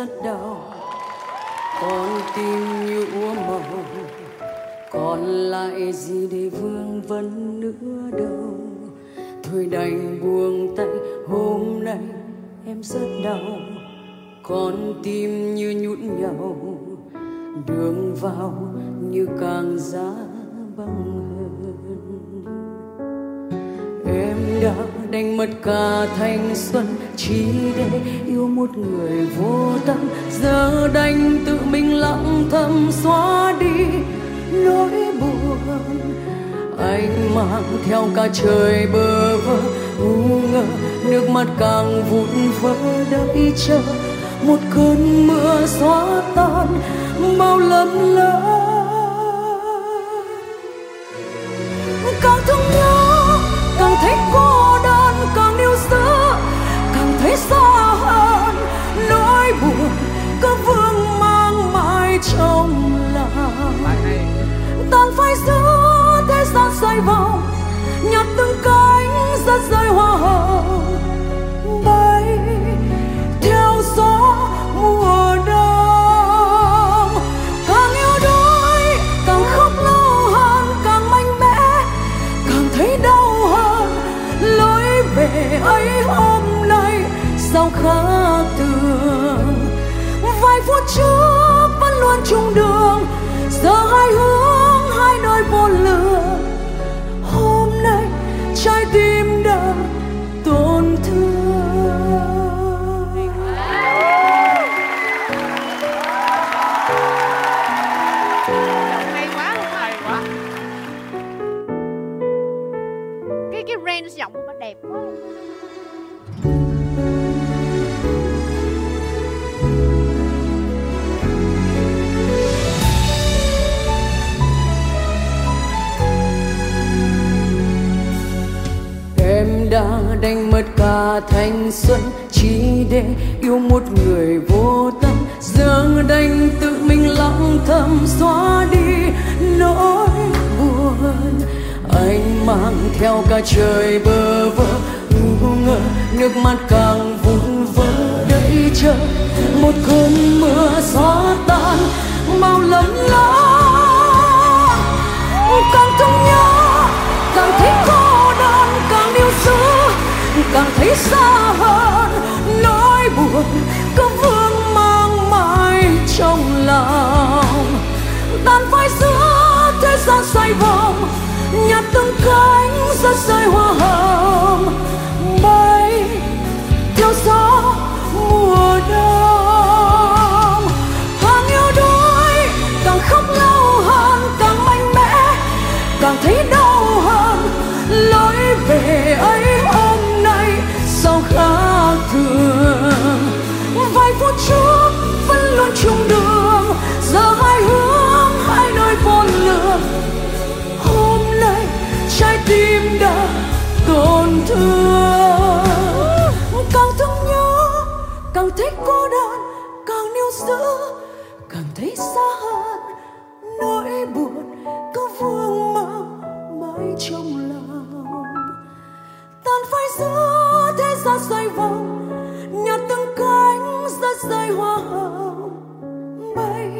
rất đau, con tim như úa màu, còn lại gì để vương vấn nữa đâu. Thôi đành buông tay, hôm nay em rất đau, con tim như nhũn nhàu, đường vào như càng giá băng hơn. Em đã đánh mất cả thanh xuân chỉ để yêu một người vô tâm, giờ đành tự mình lặng thầm xóa đi nỗi buồn. Anh mang theo cả trời bơ vơ ngu ngơ, nước mắt càng vụn vỡ đợi chờ một cơn mưa xóa tan bao lầm lỡ. Càng thương nhớ càng thấy cô đơn, càng yêu dấu càng thấy xa hơn, nỗi buồn cứ vương mang mãi trong lòng. Tan phai giữa thế gian xoay vòng, nhặt từng cánh rất rơi hoa hồng, bay theo gió mùa đông. Càng yêu đôi càng khóc lâu hơn, càng mạnh mẽ càng thấy đau hơn, lối về ấy hôm nay sao khác thường. Vài phút trước vẫn luôn chung đường, giờ hai hướng hai nơi vô lường. Hôm nay trái tim đã tổn thương. Hay quá luôn, hay quá. Cái range giọng của bà đẹp quá. Em đã đánh mất cả thanh xuân chỉ để yêu một người vô tâm, giờ đành tự mình lặng thầm xóa đi nỗi buồn. Anh mang theo cả trời bơ vơ ngu ngơ, nước mắt càng vụn vỡ đợi chờ một cơn mưa xóa tan bao lầm lỡ. Càng thương nhớ càng thấy cô đơn, càng yêu dấu càng thấy xa hơn, nỗi buồn cứ vương mang mãi trong lòng. Tan phai giữa thế gian xoay vòng, nhặt từng cánh rất rơi hoa hồng, bay theo gió mùa đông. Càng yêu đôi càng khóc lâu hơn, càng mạnh mẽ càng thấy đau hơn, lối về ấy hôm nay sao khác thường. Vài phút trước vẫn luôn chung đường, giờ hai hướng hai nơi vô lường. Hôm nay trái tim đã tổn thương. Càng thương nhớ càng thấy cô đơn, càng níu giữ càng thấy xa hơn, nỗi buồn cứ vương mang mãi trong lòng. Tan phai giữa thế gian xoay vòng, nhặt từng cánh rất rơi hoa hồng, bay